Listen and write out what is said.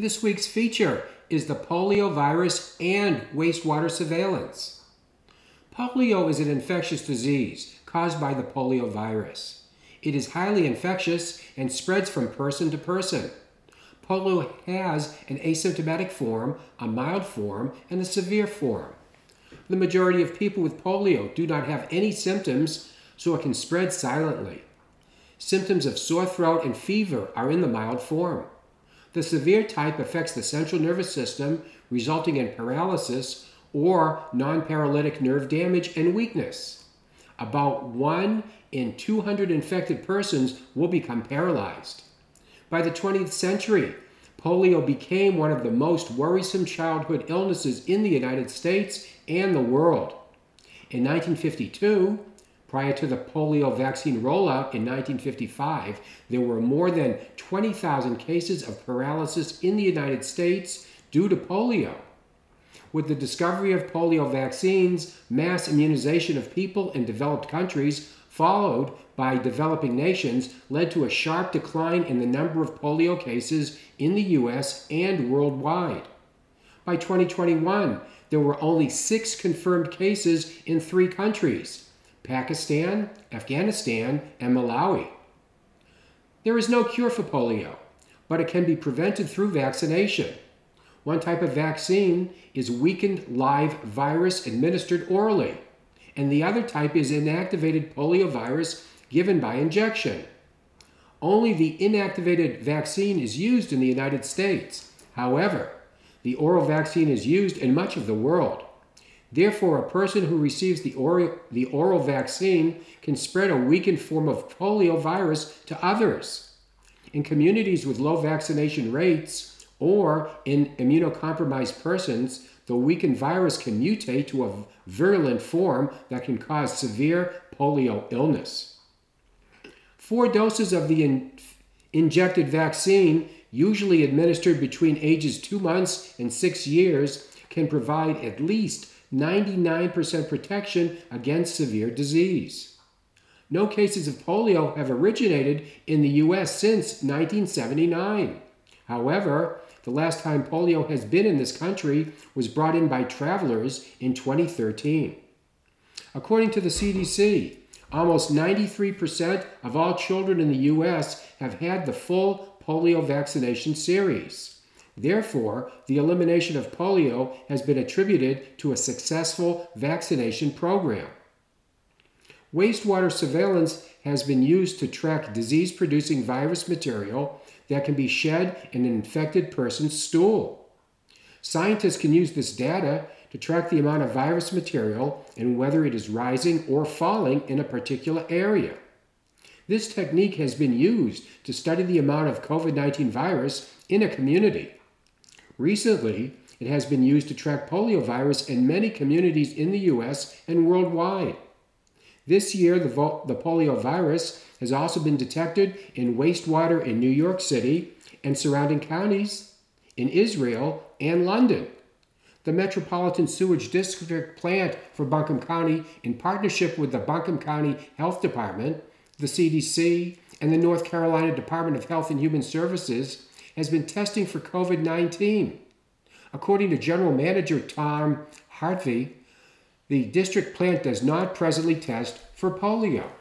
This week's feature is the polio virus and wastewater surveillance. Polio is an infectious disease caused by the polio virus. It is highly infectious and spreads from person to person. Polio has an asymptomatic form, a mild form, and a severe form. The majority of people with polio do not have any symptoms, so it can spread silently. Symptoms of sore throat and fever are in the mild form. The severe type affects the central nervous system, resulting in paralysis or non-paralytic nerve damage and weakness. About 1 in 200 infected persons will become paralyzed. By the 20th century, polio became one of the most worrisome childhood illnesses in the United States and the world. In 1952, prior to the polio vaccine rollout in 1955, there were more than 20,000 cases of paralysis in the United States due to polio. With the discovery of polio vaccines, mass immunization of people in developed countries, followed by developing nations, led to a sharp decline in the number of polio cases in the U.S. and worldwide. By 2021, there were only 6 confirmed cases in 3 countries: Pakistan, Afghanistan, and Malawi. There is no cure for polio, but it can be prevented through vaccination. One type of vaccine is weakened live virus administered orally, and the other type is inactivated poliovirus given by injection. Only the inactivated vaccine is used in the United States. However, the oral vaccine is used in much of the world. Therefore, a person who receives the oral vaccine can spread a weakened form of poliovirus to others. In communities with low vaccination rates or in immunocompromised persons, the weakened virus can mutate to a virulent form that can cause severe polio illness. 4 doses of the injected vaccine, usually administered between ages 2 months and 6 years, can provide at least 99% protection against severe disease. No cases of polio have originated in the U.S. since 1979. However, the last time polio has been in this country was brought in by travelers in 2013. According to the CDC, almost 93% of all children in the U.S. have had the full polio vaccination series. Therefore, the elimination of polio has been attributed to a successful vaccination program. Wastewater surveillance has been used to track disease-producing virus material that can be shed in an infected person's stool. Scientists can use this data to track the amount of virus material and whether it is rising or falling in a particular area. This technique has been used to study the amount of COVID-19 virus in a community. Recently, it has been used to track poliovirus in many communities in the U.S. and worldwide. This year, the poliovirus has also been detected in wastewater in New York City and surrounding counties, in Israel and London. The Metropolitan Sewage District plant for Buncombe County, in partnership with the Buncombe County Health Department, the CDC, and the North Carolina Department of Health and Human Services, has been testing for COVID-19. According to General Manager Tom Hartvey, the district plant does not presently test for polio.